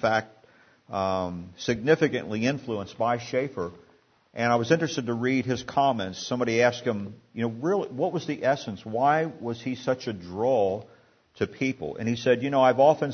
fact, significantly influenced by Schaeffer. And I was interested to read his comments. Somebody asked him, really, what was the essence? Why was he such a draw to people? And he said, I often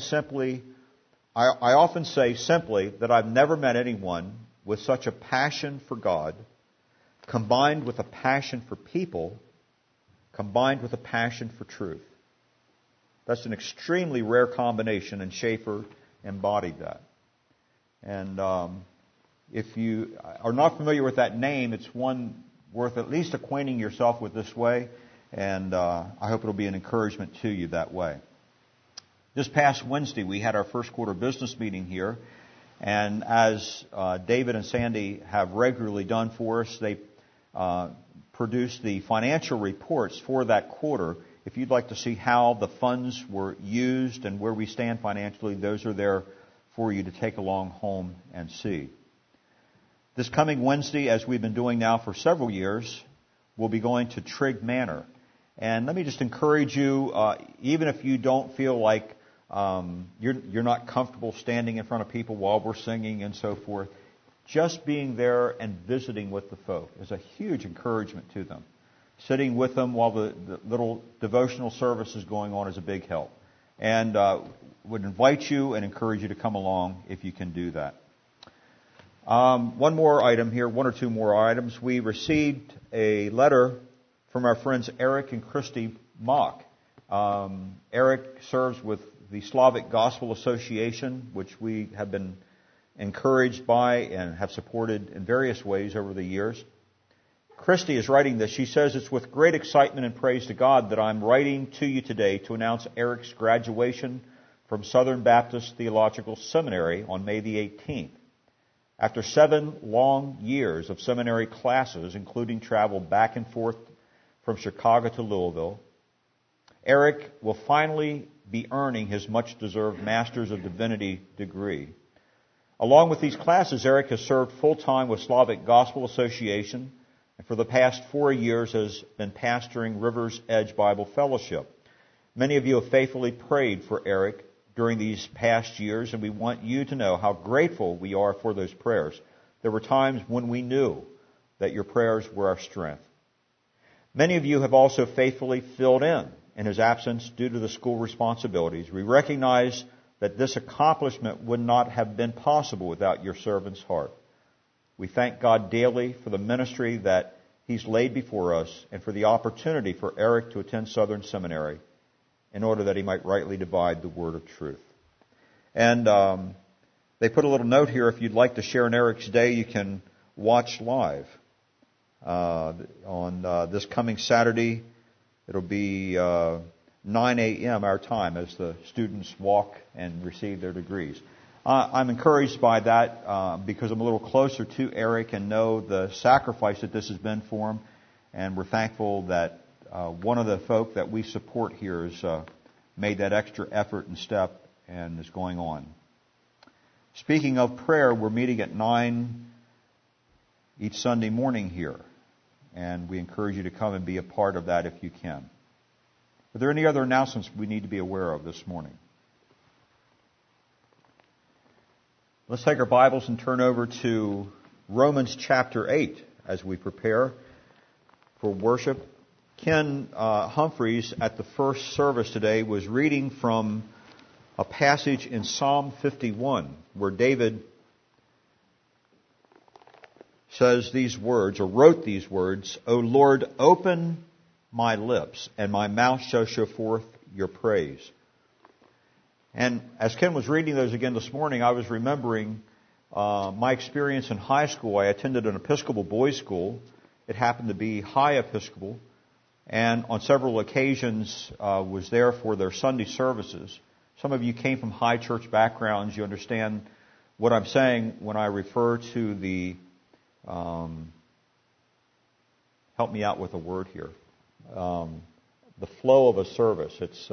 say simply that I've never met anyone with such a passion for God, combined with a passion for people, combined with a passion for truth. That's an extremely rare combination, and Schaeffer embodied that. And if you are not familiar with that name, it's one worth at least acquainting yourself with this way, and I hope it'll be an encouragement to you that way. This past Wednesday, we had our first quarter business meeting here, and as David and Sandy have regularly done for us, they produced the financial reports for that quarter. If you'd like to see how the funds were used and where we stand financially, those are there for you to take along home and see. This coming Wednesday, as we've been doing now for several years, we'll be going to Trigg Manor. And let me just encourage you, even if you don't feel like you're not comfortable standing in front of people while we're singing and so forth, just being there and visiting with the folk is a huge encouragement to them. Sitting with them while the little devotional service is going on is a big help. And would invite you and encourage you to come along if you can do that. One more item here, one or two more items. We received a letter from our friends Eric and Christy Mock. Eric serves with the Slavic Gospel Association, which we have been encouraged by and have supported in various ways over the years. Christy is writing this. She says, "It's with great excitement and praise to God that I'm writing to you today to announce Eric's graduation from Southern Baptist Theological Seminary on May the 18th. After 7 long years of seminary classes, including travel back and forth from Chicago to Louisville, Eric will finally be earning his much-deserved Master's of Divinity degree. Along with these classes, Eric has served full-time with Slavic Gospel Association, and for the past 4 years has been pastoring River's Edge Bible Fellowship. Many of you have faithfully prayed for Eric during these past years, and we want you to know how grateful we are for those prayers. There were times when we knew that your prayers were our strength. Many of you have also faithfully filled in his absence due to the school responsibilities. We recognize that this accomplishment would not have been possible without your servant's heart. We thank God daily for the ministry that He's laid before us and for the opportunity for Eric to attend Southern Seminary in order that he might rightly divide the word of truth." And they put a little note here, if you'd like to share in Eric's day, you can watch live on this coming Saturday. It'll be 9 a.m. our time as the students walk and receive their degrees. I'm encouraged by that because I'm a little closer to Eric and know the sacrifice that this has been for him. And we're thankful that one of the folk that we support here has made that extra effort and step and is going on. Speaking of prayer, we're meeting at 9 each Sunday morning here. And we encourage you to come and be a part of that if you can. Are there any other announcements we need to be aware of this morning? Let's take our Bibles and turn over to Romans chapter 8 as we prepare for worship. Ken Humphreys at the first service today was reading from a passage in Psalm 51 where David says these words, or wrote these words, "O Lord, open my lips, and my mouth shall show forth your praise." And as Ken was reading those again this morning, I was remembering my experience in high school. I attended an Episcopal boys' school. It happened to be high Episcopal, and on several occasions was there for their Sunday services. Some of you came from high church backgrounds. You understand what I'm saying when I refer to the help me out with a word here. The flow of a service. It's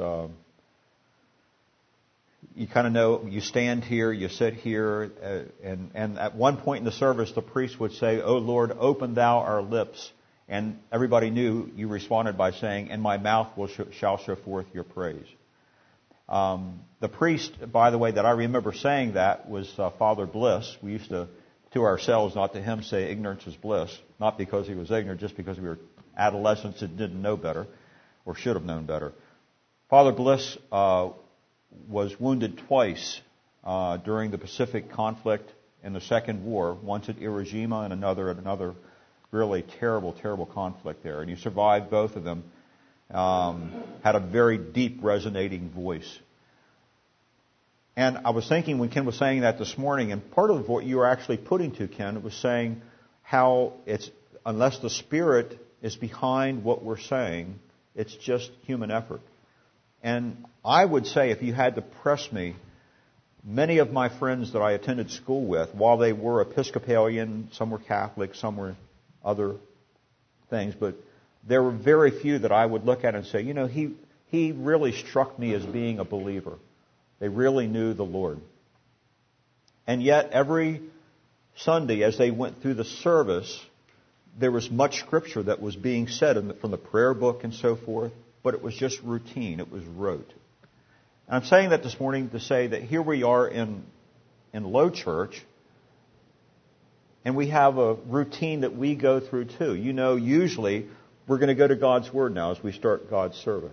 you kind of know, you stand here, you sit here, and at one point in the service, the priest would say, "O Lord, open thou our lips." And everybody knew you responded by saying, "And my mouth shall show forth your praise." The priest, by the way, that I remember saying that was Father Bliss. We used to ourselves, not to him, say ignorance is bliss. Not because he was ignorant, just because we were adolescents that didn't know better, or should have known better. Father Bliss was wounded twice during the Pacific conflict in the Second War, once at Iwo Jima and another really terrible, terrible conflict there. And he survived both of them. Had a very deep, resonating voice. And I was thinking when Ken was saying that this morning, and part of what you were actually putting to, Ken, was saying how it's, unless the Spirit is behind what we're saying, it's just human effort. And I would say, if you had to press me, many of my friends that I attended school with, while they were Episcopalian, some were Catholic, some were other things, but there were very few that I would look at and say, you know, he really struck me as being a believer. They really knew the Lord. And yet, every Sunday, as they went through the service, there was much Scripture that was being said from the prayer book and so forth, but it was just routine. It was rote. And I'm saying that this morning to say that here we are in Low Church, and we have a routine that we go through too. You know, usually we're going to go to God's Word now as we start God's service.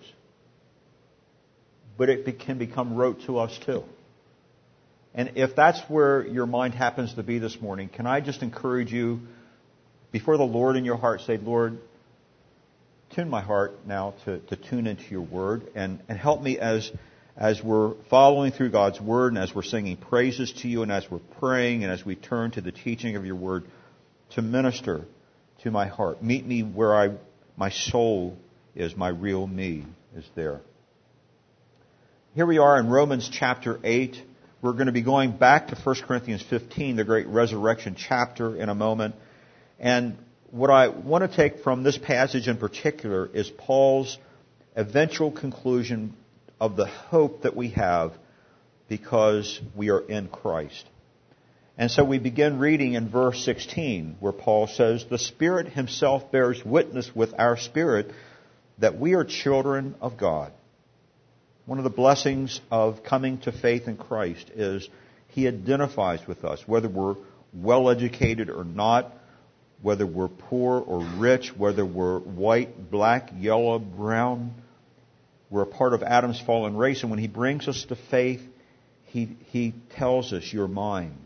But it can become rote to us too. And if that's where your mind happens to be this morning, can I just encourage you, before the Lord in your heart, say, Lord, tune my heart now to tune into your Word, and help me as we're following through God's Word, and as we're singing praises to you, and as we're praying, and as we turn to the teaching of your Word, to minister to my heart. Meet me where my soul is, my real me is there. Here we are in Romans chapter 8. We're going to be going back to 1 Corinthians 15, the great resurrection chapter, in a moment. And what I want to take from this passage in particular is Paul's eventual conclusion of the hope that we have because we are in Christ. And so we begin reading in verse 16, where Paul says, "The Spirit Himself bears witness with our spirit that we are children of God." One of the blessings of coming to faith in Christ is He identifies with us, whether we're well-educated or not, whether we're poor or rich, whether we're white, black, yellow, brown. We're a part of Adam's fallen race, and when He brings us to faith, He tells us, "You're mine."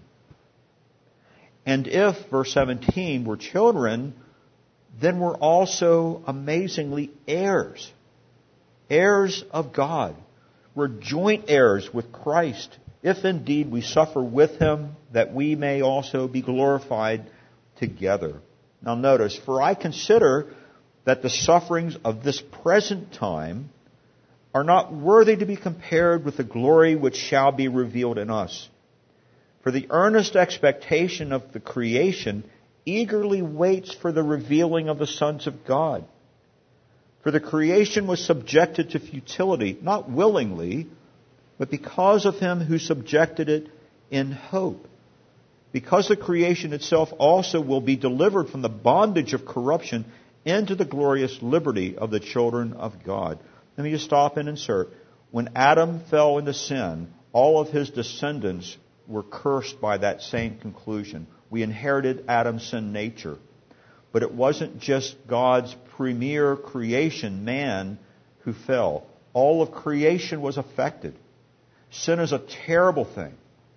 And if, verse 17, we're children, then we're also amazingly heirs. Heirs of God. We're joint heirs with Christ, if indeed we suffer with Him, that we may also be glorified together. Now notice, "For I consider that the sufferings of this present time are not worthy to be compared with the glory which shall be revealed in us. For the earnest expectation of the creation eagerly waits for the revealing of the sons of God. For the creation was subjected to futility, not willingly, but because of Him who subjected it in hope. Because the creation itself also will be delivered from the bondage of corruption into the glorious liberty of the children of God." Let me just stop and insert. When Adam fell into sin, all of his descendants were cursed by that same conclusion. We inherited Adam's sin nature. But it wasn't just God's premier creation, man, who fell. All of creation was affected. Sin is a terrible thing.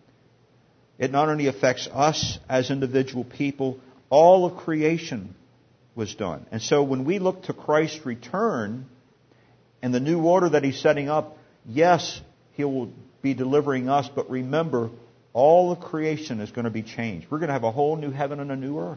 It not only affects us as individual people, all of creation was done. And so when we look to Christ's return and the new order that He's setting up, yes, He will be delivering us, but remember, all of creation is going to be changed. We're going to have a whole new heaven and a new earth.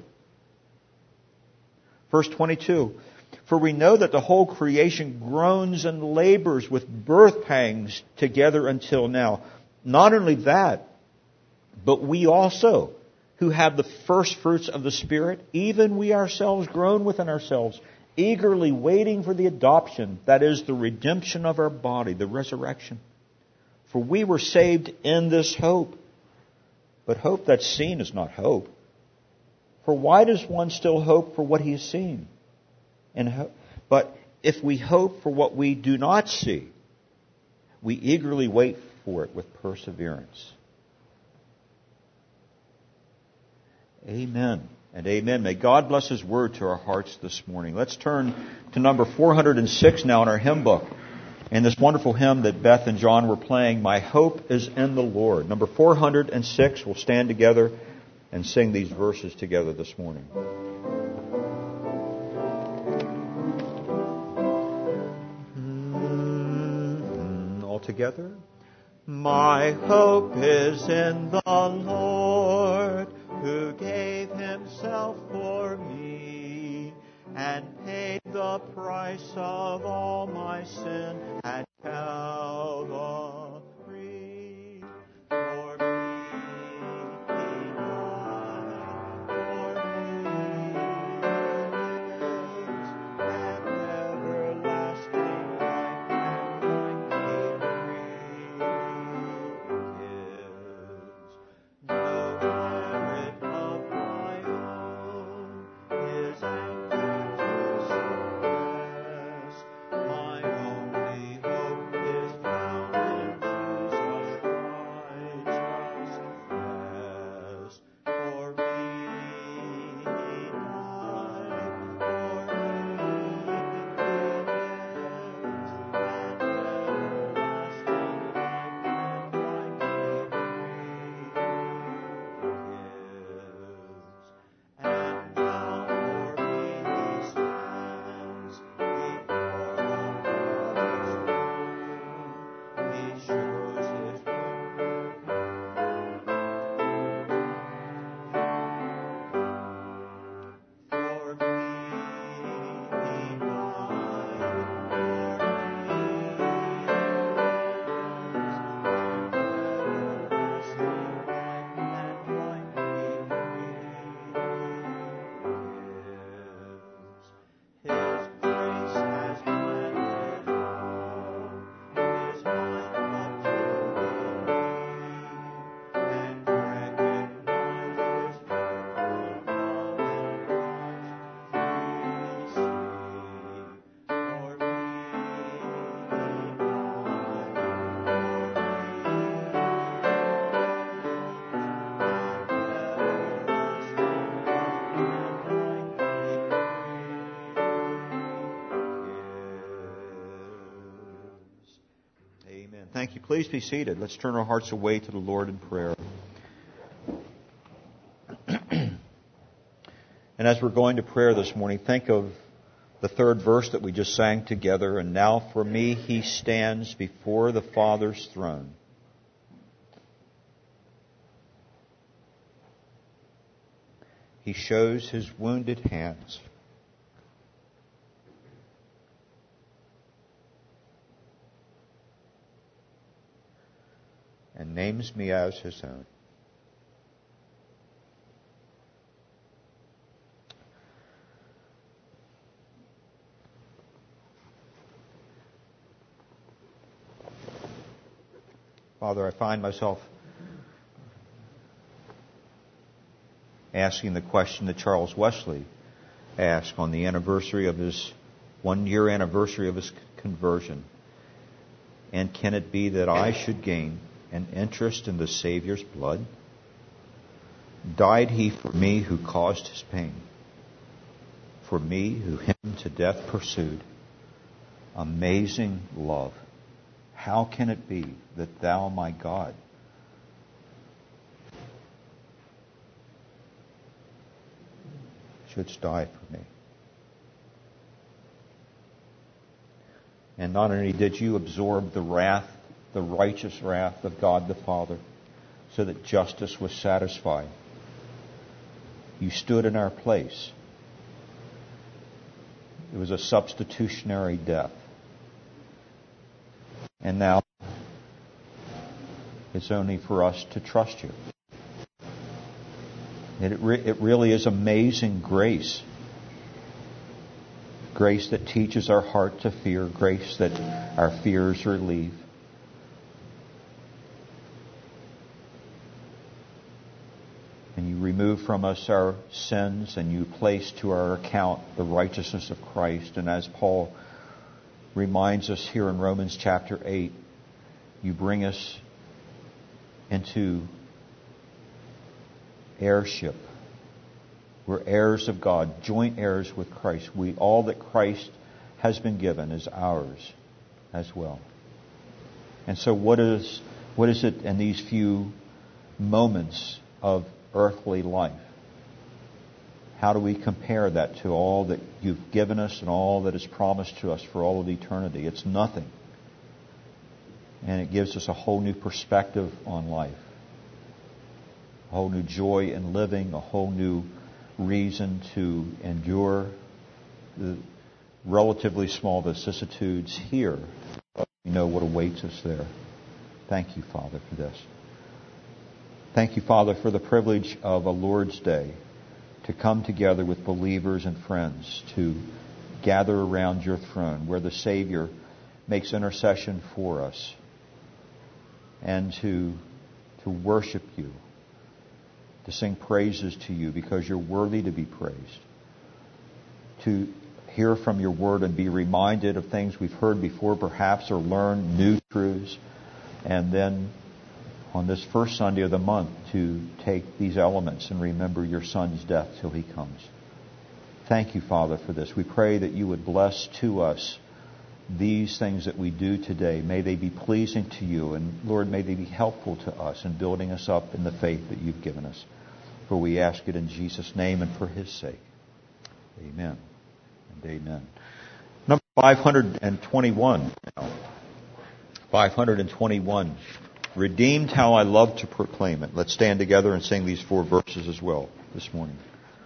Verse 22, "For we know that the whole creation groans and labors with birth pangs together until now. Not only that, but we also, who have the first fruits of the Spirit, even we ourselves groan within ourselves, eagerly waiting for the adoption, that is, the redemption of our body, the resurrection. For we were saved in this hope. But hope that's seen is not hope. For why does one still hope for what he has seen? But if we hope for what we do not see, we eagerly wait for it with perseverance. Amen and amen. May God bless His Word to our hearts this morning. Let's turn to number 406 now in our hymn book. And this wonderful hymn that Beth and John were playing, My Hope is in the Lord. Number 406, we'll stand together and sing these verses together this morning. All together. My hope is in the Lord, who gave Himself for me, and paid the price of all my sin at Calvary. For me He died, for me He lives, and everlasting life and life He gives. No merit of my own is anchored to suppress. My only hope is found in Jesus' righteousness. For me He died, for me He lives, and everlasting life and life He gives. And now for me He stands before the Father's throne. He shows His wonder for me. He died, for me He lives, and everlasting life and life He gives. His grace has planted all His mind up to believe, and recognize His perfect love in Christ we see. For me He died, for me He lives, and everlasting life and life He gives. Amen. Thank you. Please be seated. Let's turn our hearts away to the Lord in prayer. And as we're going to prayer this morning, think of the third verse that we just sang together. And now for me He stands before the Father's throne. He shows His wounded hands. And names me as His own. Father, I find myself asking the question that Charles Wesley asked on the anniversary of his 1-year anniversary of his conversion. And can it be that I should gain an interest in the Savior's blood? Died He for me who caused His pain, for me who Him to death pursued. Amazing love. How can it be that Thou, my God, shouldst die for me? And not only did You absorb the wrath, the righteous wrath of God the Father, so that justice was satisfied, You stood in our place. It was a substitutionary death. And now it's only for us to trust You. It really is amazing grace. Grace that teaches our heart to fear. Grace that our fears relieve. And You remove from us our sins, and You place to our account the righteousness of Christ. And as Paul reminds us here in Romans chapter 8, you bring us into heirship. We're heirs of God, joint heirs with Christ. All that Christ has been given is ours as well. And so what is it in these few moments of earthly life? How do we compare that to all that you've given us and all that is promised to us for all of eternity? It's nothing. And it gives us a whole new perspective on life. A whole new joy in living, a whole new reason to endure the relatively small vicissitudes here. But we know what awaits us there. Thank you, Father, for this. Thank you, Father, for the privilege of a Lord's Day to come together with believers and friends to gather around your throne where the Savior makes intercession for us and to worship you, to sing praises to you because you're worthy to be praised, to hear from your word and be reminded of things we've heard before perhaps or learn new truths, and then on this first Sunday of the month to take these elements and remember your Son's death till He comes. Thank you, Father, for this. We pray that you would bless to us these things that we do today. May they be pleasing to you, and Lord, may they be helpful to us in building us up in the faith that you've given us. For we ask it in Jesus' name and for His sake. Amen and amen. Number 521 now. 521. Redeemed, how I love to proclaim it. Let's stand together and sing these 4 verses as well this morning.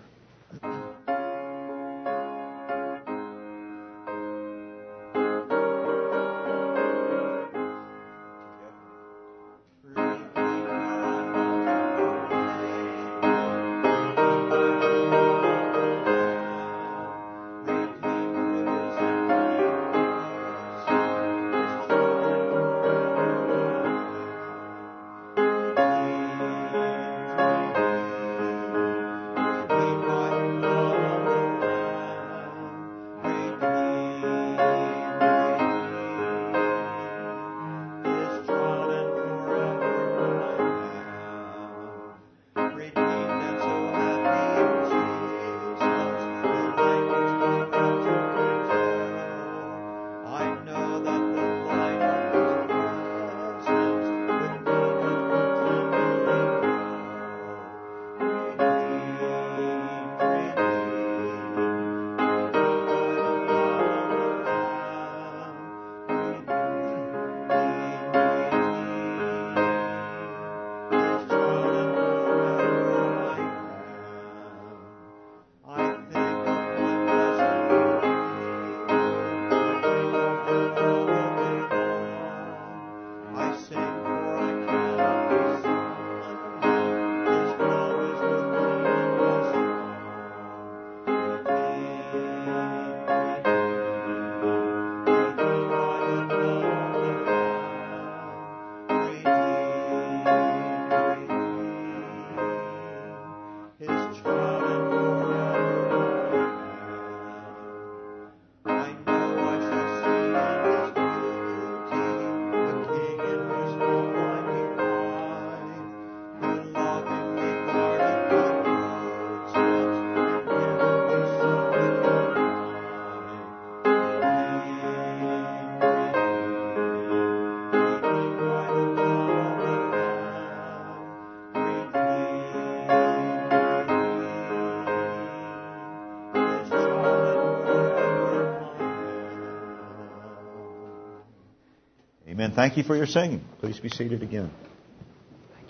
Amen. Thank you for your singing. Please be seated again. Thank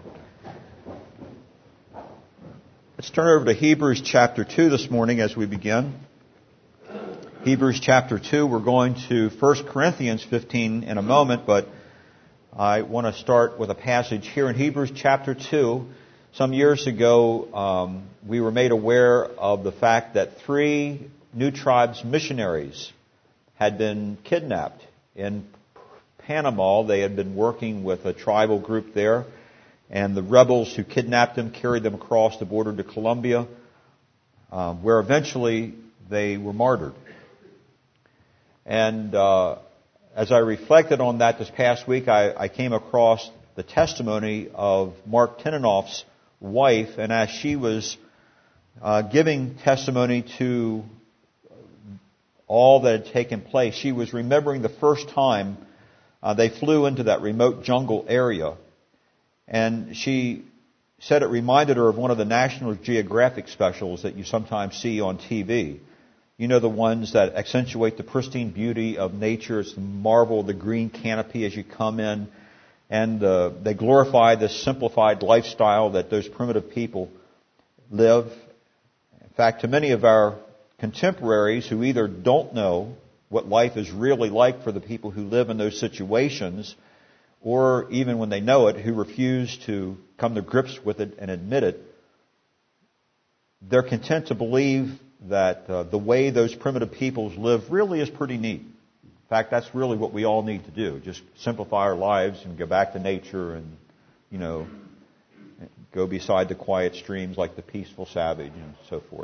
you. Let's turn over to Hebrews chapter 2 this morning as we begin. Hebrews chapter 2. We're going to 1 Corinthians 15 in a moment, but I want to start with a passage here in Hebrews chapter 2. Some years ago, we were made aware of the fact that 3 New Tribes missionaries had been kidnapped in Panama. They had been working with a tribal group there, and the rebels who kidnapped them carried them across the border to Colombia, where eventually they were martyred. And as I reflected on that this past week, I came across the testimony of Mark Tenenoff's wife, and as she was giving testimony to all that had taken place, she was remembering the first time they flew into that remote jungle area. And she said it reminded her of one of the National Geographic specials that you sometimes see on TV. You know, the ones that accentuate the pristine beauty of nature. It's the marvel of the green canopy as you come in. And they glorify this simplified lifestyle that those primitive people live. In fact, to many of our contemporaries who either don't know what life is really like for the people who live in those situations, or even when they know it, who refuse to come to grips with it and admit it, they're content to believe that the way those primitive peoples live really is pretty neat. In fact, that's really what we all need to do. Just simplify our lives and go back to nature and, you know, go beside the quiet streams like the peaceful savage and so forth.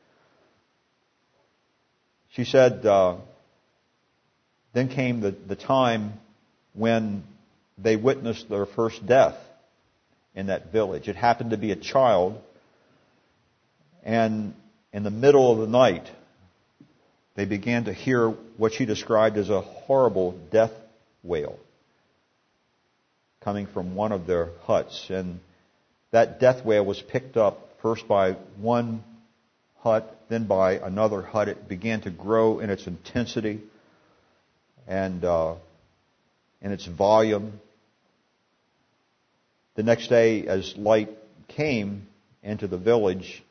She said, then came the time when they witnessed their first death in that village. It happened to be a child, and in the middle of the night, they began to hear what she described as a horrible death wail coming from one of their huts. And that death wail was picked up first by one hut, then by another hut. It began to grow in its intensity and in its volume. The next day, as light came into the village,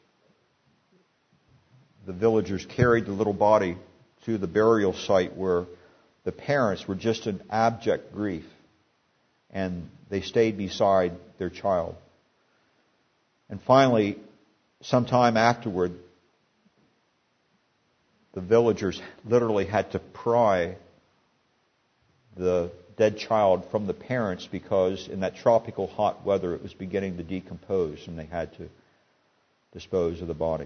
the villagers carried the little body to the burial site where the parents were just in abject grief, and they stayed beside their child. And finally, sometime afterward, the villagers literally had to pry the dead child from the parents because in that tropical hot weather it was beginning to decompose and they had to dispose of the body.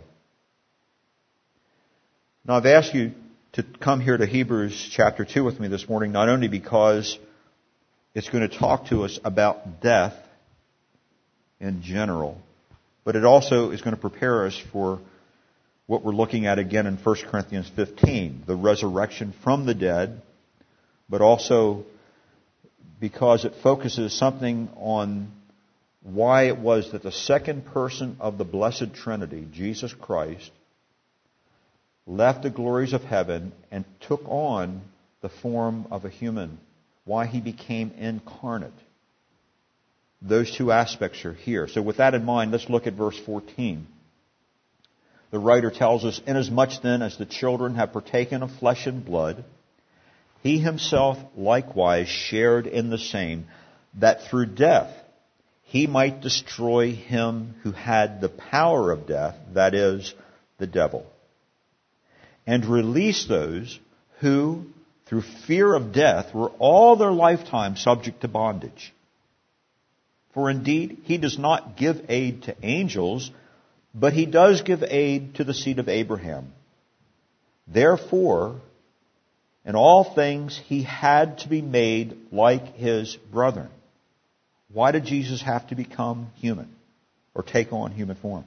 Now I've asked you to come here to Hebrews chapter 2 with me this morning, not only because it's going to talk to us about death in general, but it also is going to prepare us for what we're looking at again in 1 Corinthians 15, the resurrection from the dead, but also because it focuses something on why it was that the second person of the Blessed Trinity, Jesus Christ, left the glories of heaven and took on the form of a human, why he became incarnate. Those two aspects are here. So with that in mind, let's look at verse 14. The writer tells us, "Inasmuch then as the children have partaken of flesh and blood, he himself likewise shared in the same, that through death he might destroy him who had the power of death, that is, the devil, and release those who, through fear of death, were all their lifetime subject to bondage. For indeed, he does not give aid to angels, but he does give aid to the seed of Abraham. Therefore, in all things he had to be made like his brethren." Why did Jesus have to become human or take on human form?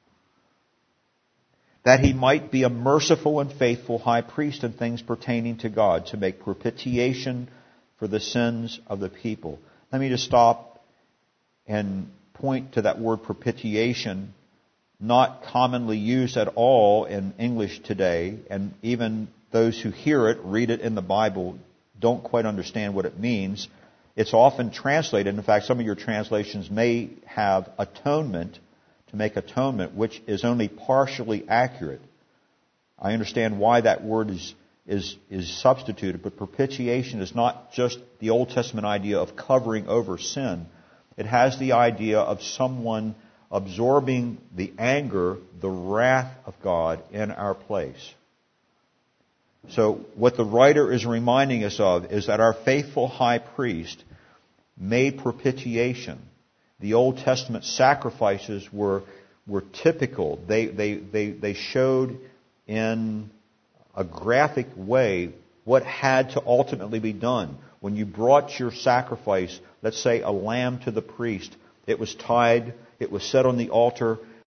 "That he might be a merciful and faithful high priest in things pertaining to God, to make propitiation for the sins of the people." Let me just stop and point to that word propitiation, not commonly used at all in English today, and even those who hear it, read it in the Bible, don't quite understand what it means. It's often translated, in fact, some of your translations may have atonement, to make atonement, which is only partially accurate. I understand why that word is substituted, but propitiation is not just the Old Testament idea of covering over sin. It has the idea of someone absorbing the anger, the wrath of God in our place. So what the writer is reminding us of is that our faithful high priest made propitiation. The Old Testament sacrifices were typical. They showed in a graphic way what had to ultimately be done. When you brought your sacrifice, let's say a lamb to the priest, it was tied, it was set on the altar,